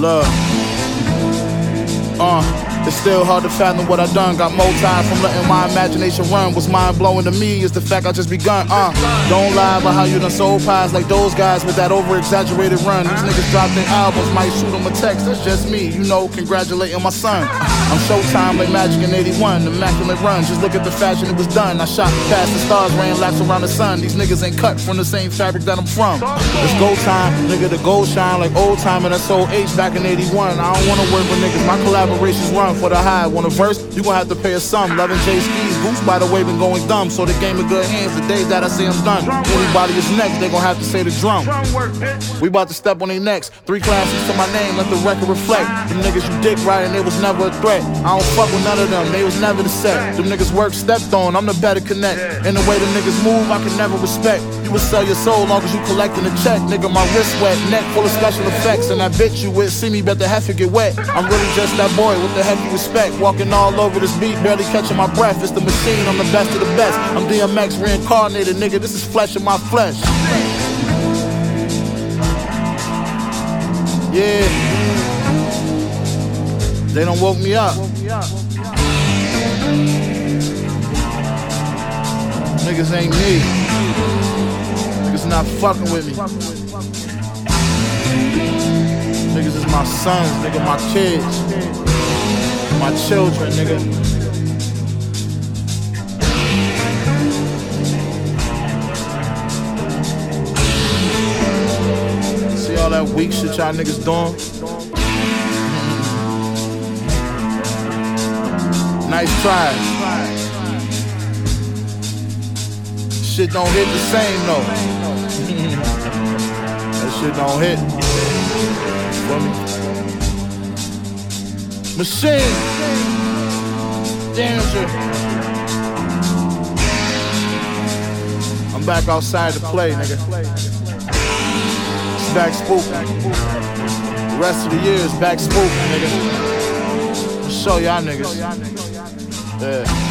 Love. It's still hard to fathom what I done. Got more time from letting my imagination run. What's mind blowing to me is the fact I just begun. Don't lie about how you done sold pies like those guys with that over exaggerated run. These niggas drop their albums, might shoot them a text. That's just me, you know, congratulating my son. I'm Showtime like Magic in 81, immaculate run. Just look at the fashion it was done. I shot past the stars, ran laps around the sun. These niggas ain't cut from the same fabric that I'm from. It's go time, nigga, the gold shine like old time. And I sold H back in 81. I don't wanna work with niggas, my collaborations run for the high. Want a verse? You gon' have to pay a sum. Loving J Skis, Goose by the way been going dumb. So the game in good hands, the day that I say I'm done. Anybody is next, they gon' have to say the drum. We about to step on their necks. 3 classics to my name, let the record reflect. Them niggas you dick riding, they was never a threat. I don't fuck with none of them, they was never the set. Them niggas work stepped on, I'm the better connect. And the way them niggas move, I can never respect. You would sell your soul long as you collecting a check. Nigga, my wrist wet, neck full of special effects. And that bitch you with, see me, bet the heifer get wet. I'm really just that boy, what the heck you expect? Walking all over this beat, barely catching my breath. It's the machine, I'm the best of the best. I'm DMX reincarnated, nigga, this is flesh of my flesh. Yeah. They done woke me up. Niggas ain't me. Niggas not fucking with me. Niggas is my sons, nigga, my kids. My children, nigga. See all that weak shit y'all niggas doing? Nice try. Shit don't hit the same though. That shit don't hit. For me. Machine. Danger. I'm back outside to play, nigga. It's back spooking. The rest of the year is back spooking, nigga. I'll show y'all niggas. Yeah.